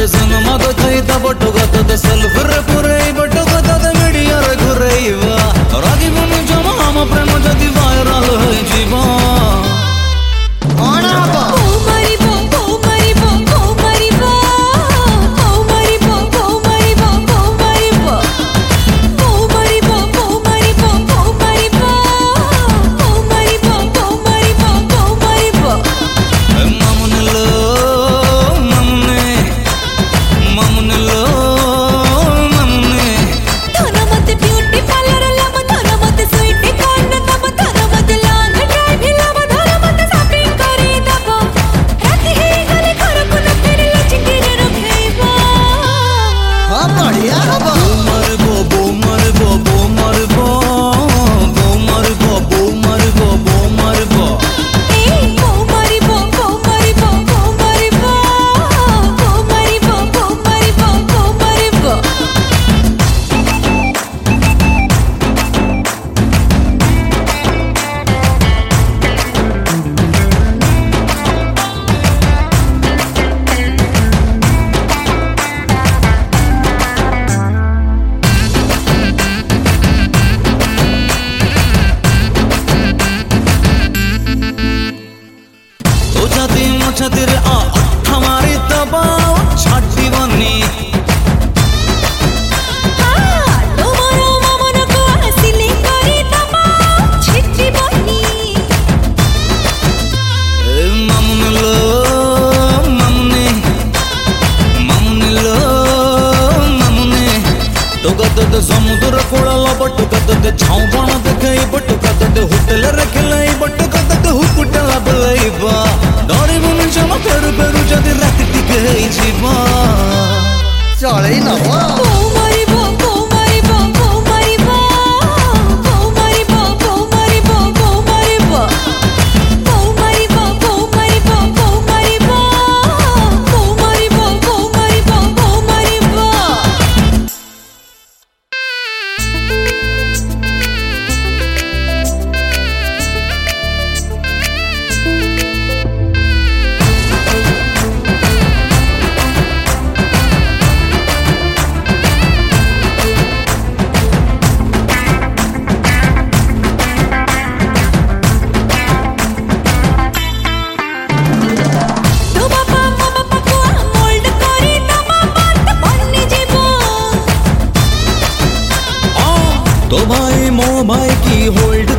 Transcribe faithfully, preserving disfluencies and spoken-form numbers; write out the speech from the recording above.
ते सिनेमा को थई तब टोगत ते सेल्फ रे पुरे बटोगत ते मीडिया रे घुरेइबा रागी बनु जमा हम प्रेम जदी वायरल होई जीवा कोण हबो ओ मरिबो ओ मरिबो ओ मरिबो ओ मरिबो ओ मरिबो ओ मरिबो ओ मरिबो ओ मरिबो ओ मरिबो ओ मरिबो ओ मरिबो ओ मरिबो मामुनलो मामुने मामुनलो मामुने धन मत ब्यूटी पार्लर लम धन मत स्वीट कॉर्न तब धन मत लॉन्ग ड्राइव लम धन मत शॉपिंग करी तब राती ही गले घर को न तेरे लचकी रे रखेबा हां बढ़िया हबो मरबो बो मरबो बो मरबो बो मरबो बो मरबो बो मरबो ए ओ मरिबो ओ मरिबो ओ मरिबो ओ मरिबो ओ मरिबो ओ मरिबो तो जाती मुझे तेरे आ हमारी दबाव छाटी बनी हां तोमरो मन को हसिले करी तब छिट्री बनी मामुनलो मामुने मामुनलो मामुने टोगत ते समुद्र कोळला बटुकत ते छावबण देखै बटुकत ते होटल रखलै बटुकत ते हुकुटला बलैबा डरी बन जमा पेरु पेरु जदी राति टिकै जीवा चलै न हो ओ मरिबो ओ मरिबो ओ मरिबो ओ मरिबो ओ मरिबो ओ मरिबो ओ मरिबो ओ मरिबो ओ मरिबो ओ मरिबो ओ मरिबो ओ मरिबो तो बापा मामा पकुआ मोल्ड करी तब बात बन्नी जीवो तो भाई मो भाई की होल्ड